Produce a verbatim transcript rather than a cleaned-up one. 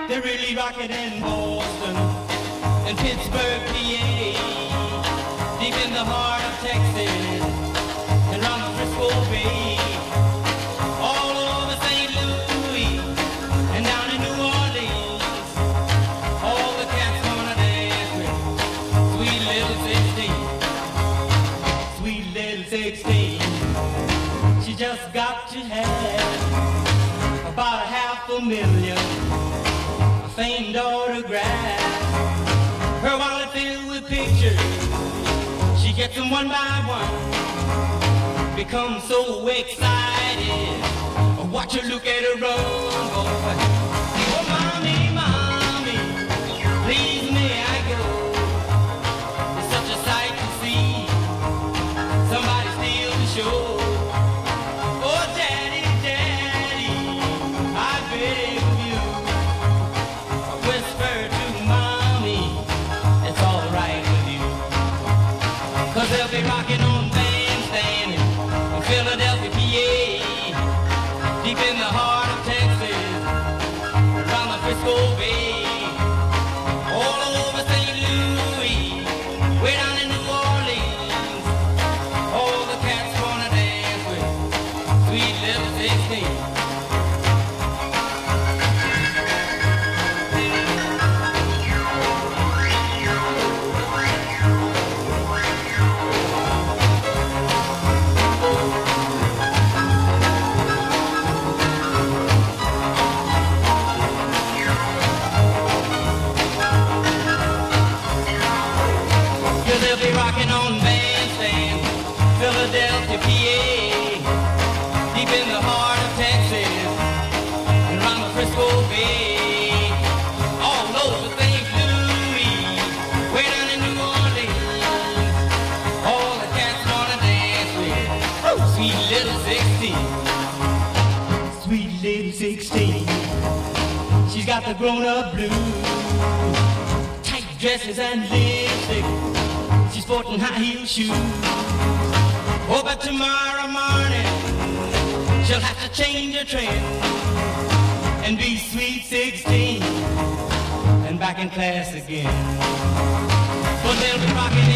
They're really rocking in Boston and Pittsburgh, P A, deep in the heart of Texas and around the Frisco Bay, all over Saint Louis and down in New Orleans. All the cats wanna dance with sweet little sixteen, sweet little sixteen. She just got to have about a half a million famed autographs. Her wallet filled with pictures, she gets them one by one. Becomes so excited, watch her look at her run, boy. Oh, mommy, mommy, please may I go? It's such a sight to see, somebody steal the show. Oh, daddy, daddy, I beg of you, whisper to mommy, it's all right with you. Cause they'll be rocking on Bandstand in Philadelphia, P A, deep in the heart of Texas, around the Frisco Bay, all over Saint Louis, way down in New Orleans. All the cats wanna dance with sweet little sixteen. They'll be rocking on Bandstand, Philadelphia, P A, deep in the heart of Texas, and around the Frisco Bay, all over Saint Louis, way down in New Orleans. All the cats wanna dance with sweet little sixteen, sweet little sixteen. She's got the grown-up blues, tight dresses and lipstick. She's sporting high-heel shoes. Oh, but tomorrow morning she'll have to change her trend and be sweet sixteen and back in class again. But they'll be rocking